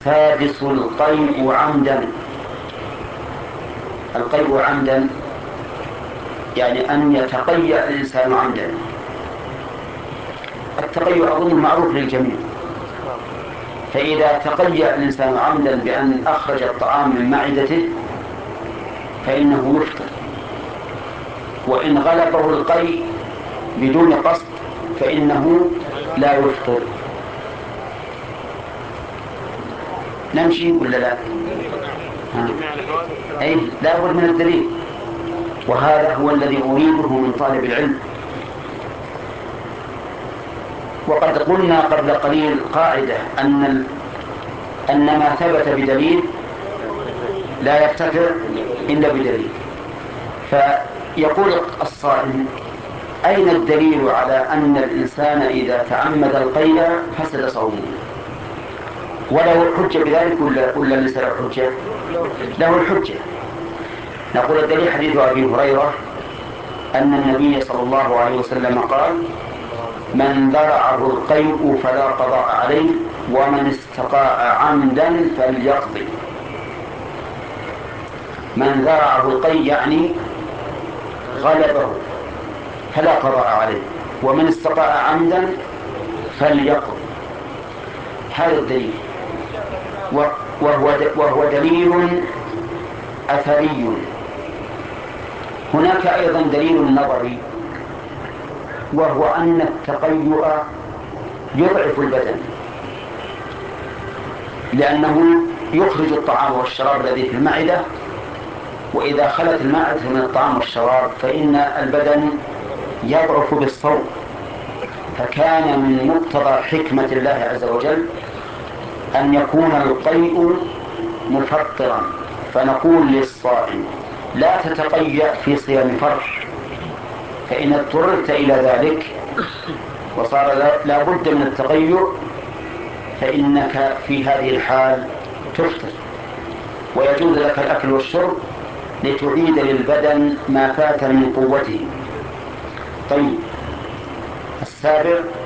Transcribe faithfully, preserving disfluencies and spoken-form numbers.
سادس القيء عمدا. القيء عمدا يعني أن يتقيأ الإنسان عمدا. التقيؤ أظن معروف للجميع، فإذا تقيأ الإنسان عمدا بأن أخرج الطعام من معدته فإنه يفطر، وإن غلبه القيء بدون قصد فإنه لا يفطر. نمشي ولا لا؟ أي لا بد من الدليل، وهذا هو الذي أريده من طالب العلم. وقد قلنا قبل قليل قاعدة أن أن ما ثبت بدليل لا يرتفع إلا بدليل. فيقول الصائم: أين الدليل على أن الإنسان إذا تعمد القيء فسد صومه؟ وله الحجة بذلك ولا ولا ليس له الحجة؟ له الحجة. نقول الدليل حديث أبي هريرة أن النبي صلى الله عليه وسلم قال: من ذرعه القيء فلا قضاء عليه ومن استطاع عمدا فليقضي. من ذرعه القيء يعني غلبه فلا قضاء عليه، ومن استطاع عمدا فليقضي. هذا الدليل، وهو وهو دليل أثري. هناك أيضا دليل نظري، وهو أن التقيؤ يضعف البدن، لأنه يخرج الطعام والشراب الذي في المعدة، وإذا خلت المعدة من الطعام والشراب فإن البدن يضعف بالصوم. فكان من مقتضى حكمة الله عز وجل أن يكون القيء مفطرا، فنقول للصائم: لا تتقيأ في صيام فرض، فإن اضطررت إلى ذلك وصار لا بد من التقيؤ فإنك في هذه الحال تفطر، ويجوز لك الأكل والشرب لتعيد للبدن ما فات من قوته. طيب، السابع